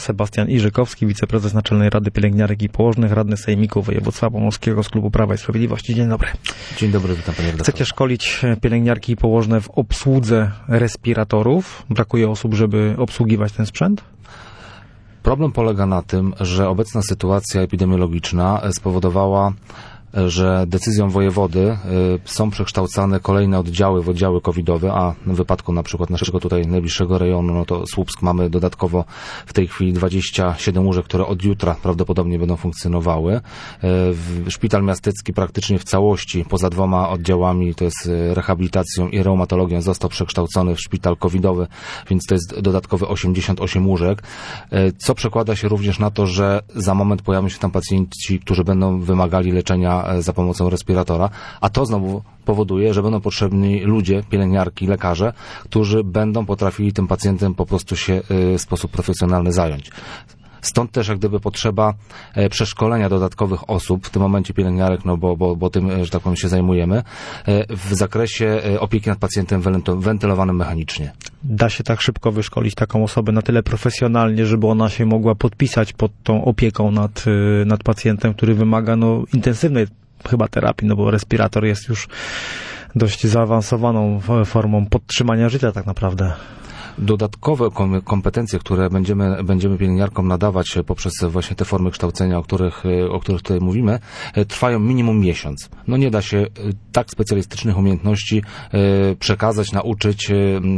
Sebastian Iżykowski, wiceprezes Naczelnej Rady Pielęgniarek i Położnych, radny Sejmiku Województwa Pomorskiego z Klubu Prawa i Sprawiedliwości. Dzień dobry. Dzień dobry, witam panie redaktorze. Chcecie szkolić pielęgniarki i położne w obsłudze respiratorów? Brakuje osób, żeby obsługiwać ten sprzęt? Problem polega na tym, że obecna sytuacja epidemiologiczna spowodowała, że decyzją wojewody są przekształcane kolejne oddziały w oddziały covidowe, a w wypadku na przykład naszego tutaj najbliższego rejonu, no to Słupsk, mamy dodatkowo w tej chwili 27 łóżek, które od jutra prawdopodobnie będą funkcjonowały. Szpital Miastecki praktycznie w całości, poza 2 oddziałami, to jest rehabilitacją i reumatologią, został przekształcony w szpital covidowy, więc to jest dodatkowe 88 łóżek, co przekłada się również na to, że za moment pojawią się tam pacjenci, którzy będą wymagali leczenia za pomocą respiratora, a to znowu powoduje, że będą potrzebni ludzie, pielęgniarki, lekarze, którzy będą potrafili tym pacjentem po prostu się w sposób profesjonalny zająć. Stąd też jak gdyby potrzeba przeszkolenia dodatkowych osób, w tym momencie pielęgniarek, no bo tym, że tak powiem, się zajmujemy, w zakresie opieki nad pacjentem wentylowanym mechanicznie. Da się tak szybko wyszkolić taką osobę na tyle profesjonalnie, żeby ona się mogła podpisać pod tą opieką nad pacjentem, który wymaga intensywnej chyba terapii, bo respirator jest już dość zaawansowaną formą podtrzymania życia tak naprawdę. Dodatkowe kompetencje, które będziemy pielęgniarkom nadawać poprzez właśnie te formy kształcenia, o których tutaj mówimy, trwają minimum miesiąc. No nie da się tak specjalistycznych umiejętności przekazać, nauczyć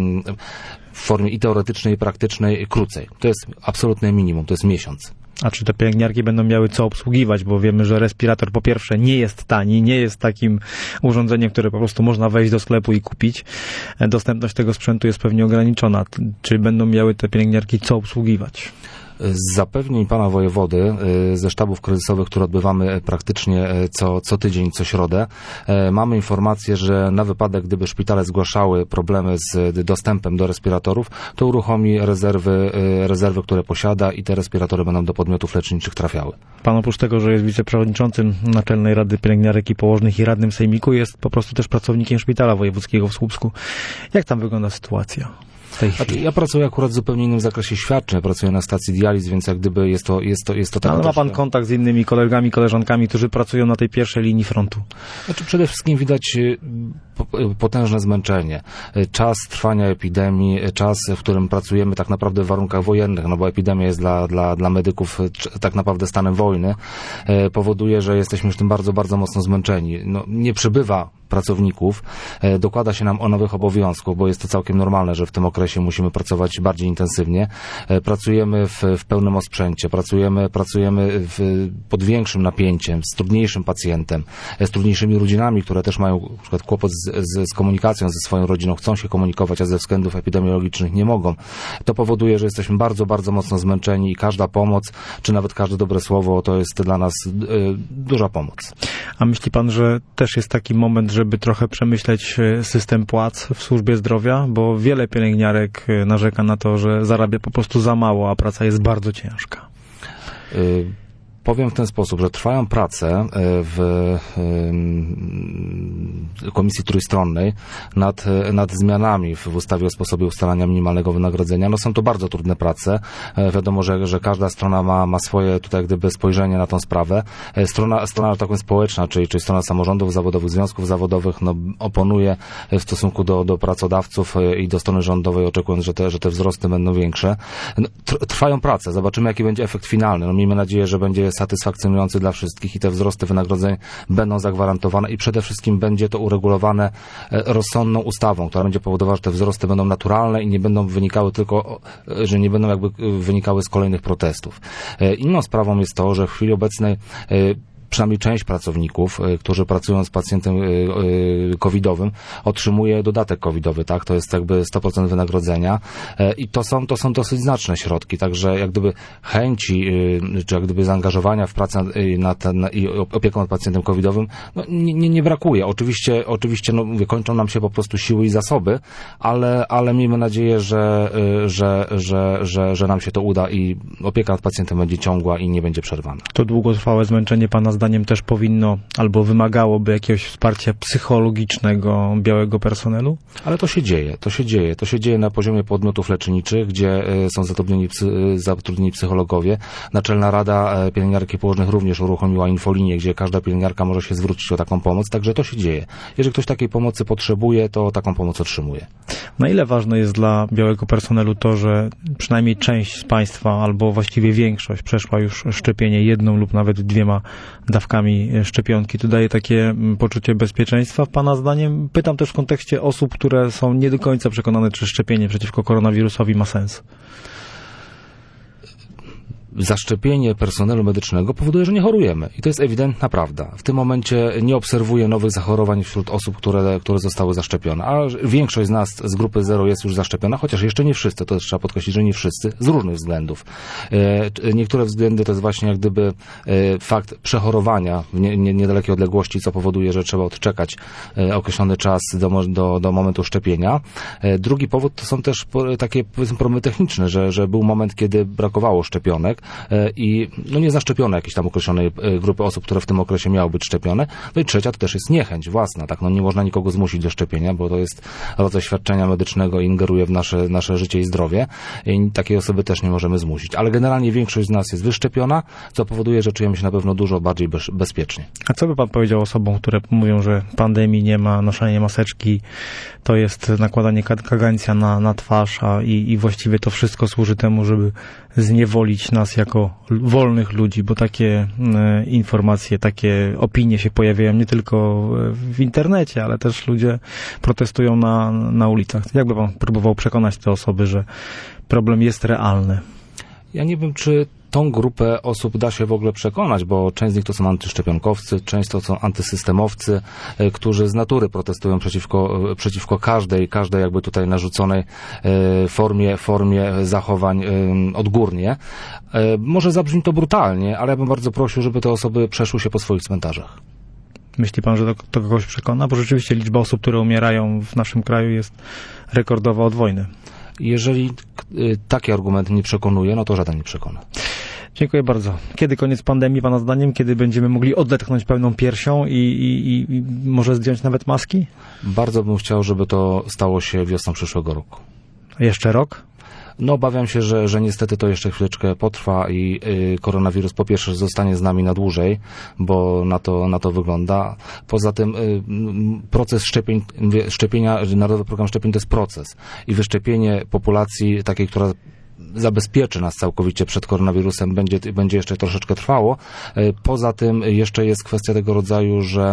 w formie i teoretycznej, i praktycznej krócej. To jest absolutne minimum, to jest miesiąc. A czy te pielęgniarki będą miały co obsługiwać, bo wiemy, że respirator po pierwsze nie jest tani, nie jest takim urządzeniem, które po prostu można wejść do sklepu i kupić. Dostępność tego sprzętu jest pewnie ograniczona. Czy będą miały te pielęgniarki co obsługiwać? Z zapewnień pana wojewody ze sztabów kryzysowych, które odbywamy praktycznie co tydzień, co środę, mamy informację, że na wypadek, gdyby szpitale zgłaszały problemy z dostępem do respiratorów, to uruchomi rezerwy, które posiada i te respiratory będą do podmiotów leczniczych trafiały. Pan oprócz tego, że jest wiceprzewodniczącym Naczelnej Rady Pielęgniarek i Położnych i radnym Sejmiku, jest po prostu też pracownikiem Szpitala Wojewódzkiego w Słupsku. Jak tam wygląda sytuacja? Ja pracuję akurat w zupełnie innym zakresie świadczeń. Pracuję na stacji dializ, więc jak gdyby jest to tak. Ale ma pan kontakt z innymi kolegami, koleżankami, którzy pracują na tej pierwszej linii frontu? Znaczy przede wszystkim widać potężne zmęczenie. Czas trwania epidemii, czas, w którym pracujemy tak naprawdę w warunkach wojennych, no bo epidemia jest dla medyków tak naprawdę stanem wojny, powoduje, że jesteśmy już tym bardzo, bardzo mocno zmęczeni. No, nie przybywa pracowników, dokłada się nam nowych obowiązków, bo jest to całkiem normalne, że w tym okresie musimy pracować bardziej intensywnie. Pracujemy w pełnym osprzęcie, pracujemy pod większym napięciem, z trudniejszym pacjentem, z trudniejszymi rodzinami, które też mają na przykład kłopot z komunikacją ze swoją rodziną, chcą się komunikować, a ze względów epidemiologicznych nie mogą. To powoduje, że jesteśmy bardzo, bardzo mocno zmęczeni i każda pomoc, czy nawet każde dobre słowo, to jest dla nas duża pomoc. A myśli pan, że też jest taki moment, żeby trochę przemyśleć system płac w służbie zdrowia? Bo wiele pielęgniarek narzeka na to, że zarabia po prostu za mało, a praca jest bardzo ciężka. Powiem w ten sposób, że trwają prace w Komisji Trójstronnej nad zmianami w ustawie o sposobie ustalania minimalnego wynagrodzenia. No są to bardzo trudne prace. Wiadomo, że każda strona ma swoje tutaj gdyby spojrzenie na tą sprawę. Strona tak powiem społeczna, czyli strona samorządów zawodowych, związków zawodowych, no oponuje w stosunku do pracodawców i do strony rządowej, oczekując, że te wzrosty będą większe. No, trwają prace. Zobaczymy, jaki będzie efekt finalny. No miejmy nadzieję, że będzie satysfakcjonujący dla wszystkich i te wzrosty wynagrodzeń będą zagwarantowane i przede wszystkim będzie to uregulowane rozsądną ustawą, która będzie powodowała, że te wzrosty będą naturalne i nie będą wynikały z kolejnych protestów. Inną sprawą jest to, że w chwili obecnej przynajmniej część pracowników, którzy pracują z pacjentem covidowym, otrzymuje dodatek covidowy, tak? To jest jakby 100% wynagrodzenia i to są dosyć znaczne środki, także jak gdyby chęci, czy jak gdyby zaangażowania w pracę i opieką nad pacjentem covidowym, no, nie brakuje. Oczywiście no, mówię, kończą nam się po prostu siły i zasoby, ale miejmy nadzieję, że nam się to uda i opieka nad pacjentem będzie ciągła i nie będzie przerwana. To długotrwałe zmęczenie pana zdaniem też powinno albo wymagałoby jakiegoś wsparcia psychologicznego białego personelu? Ale to się dzieje na poziomie podmiotów leczniczych, gdzie są zatrudnieni psychologowie. Naczelna Rada Pielęgniarek i Położnych również uruchomiła infolinię, gdzie każda pielęgniarka może się zwrócić o taką pomoc, także to się dzieje. Jeżeli ktoś takiej pomocy potrzebuje, to taką pomoc otrzymuje. Na ile ważne jest dla białego personelu to, że przynajmniej część z Państwa, albo właściwie większość przeszła już szczepienie 1 lub nawet 2 dawkami szczepionki? To daje takie poczucie bezpieczeństwa, Pana zdaniem? Pytam też w kontekście osób, które są nie do końca przekonane, czy szczepienie przeciwko koronawirusowi ma sens. Zaszczepienie personelu medycznego powoduje, że nie chorujemy. I to jest ewidentna prawda. W tym momencie nie obserwuję nowych zachorowań wśród osób, które zostały zaszczepione. A większość z nas z grupy 0 jest już zaszczepiona, chociaż jeszcze nie wszyscy. To też trzeba podkreślić, że nie wszyscy, z różnych względów. Niektóre względy to jest właśnie jak gdyby fakt przechorowania w niedalekiej odległości, co powoduje, że trzeba odczekać określony czas do momentu szczepienia. Drugi powód to są też takie, powiedzmy, problemy techniczne, że był moment, kiedy brakowało szczepionek i nie zaszczepiono jakiejś tam określonej grupy osób, które w tym okresie miały być szczepione. No i trzecia to też jest niechęć własna, tak? Nie można nikogo zmusić do szczepienia, bo to jest rodzaj świadczenia medycznego i ingeruje w nasze życie i zdrowie i takiej osoby też nie możemy zmusić. Ale generalnie większość z nas jest wyszczepiona, co powoduje, że czujemy się na pewno dużo bardziej bezpiecznie. A co by Pan powiedział osobom, które mówią, że pandemii nie ma, noszenie maseczki to jest nakładanie kagańca na twarz, i właściwie to wszystko służy temu, żeby zniewolić nas jako wolnych ludzi, bo takie informacje, takie opinie się pojawiają nie tylko w internecie, ale też ludzie protestują na ulicach. Jakby Pan próbował przekonać te osoby, że problem jest realny? Ja nie wiem, czy tą grupę osób da się w ogóle przekonać, bo część z nich to są antyszczepionkowcy, część to są antysystemowcy, którzy z natury protestują przeciwko każdej jakby tutaj narzuconej formie zachowań odgórnie. Może zabrzmi to brutalnie, ale ja bym bardzo prosił, żeby te osoby przeszły się po swoich cmentarzach. Myśli Pan, że to kogoś przekona? Bo rzeczywiście liczba osób, które umierają w naszym kraju jest rekordowa od wojny. Jeżeli taki argument nie przekonuje, no to żaden nie przekona. Dziękuję bardzo. Kiedy koniec pandemii, Pana zdaniem? Kiedy będziemy mogli odetchnąć pełną piersią i może zdjąć nawet maski? Bardzo bym chciał, żeby to stało się wiosną przyszłego roku. Jeszcze rok? No obawiam się, że niestety to jeszcze chwileczkę potrwa i koronawirus po pierwsze zostanie z nami na dłużej, bo na to wygląda. Poza tym proces szczepienia, Narodowy Program Szczepień to jest proces i wyszczepienie populacji takiej, która zabezpieczy nas całkowicie przed koronawirusem, będzie jeszcze troszeczkę trwało. Poza tym jeszcze jest kwestia tego rodzaju, że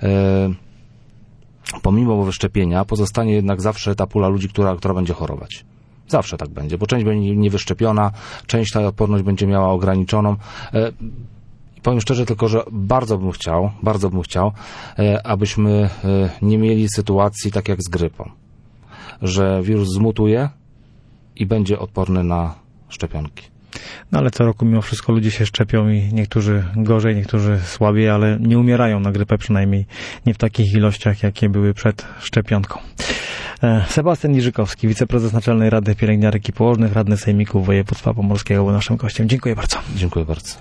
pomimo wyszczepienia pozostanie jednak zawsze ta pula ludzi, która będzie chorować. Zawsze tak będzie, bo część będzie niewyszczepiona, część ta odporność będzie miała ograniczoną. Powiem szczerze tylko, że bardzo bym chciał, abyśmy nie mieli sytuacji tak jak z grypą, że wirus zmutuje i będzie odporny na szczepionki. No ale co roku mimo wszystko ludzie się szczepią i niektórzy gorzej, niektórzy słabiej, ale nie umierają na grypę, przynajmniej nie w takich ilościach, jakie były przed szczepionką. Sebastian Niżykowski, wiceprezes Naczelnej Rady Pielęgniarek i Położnych, radny Sejmiku Województwa Pomorskiego, był naszym gościem. Dziękuję bardzo. Dziękuję bardzo.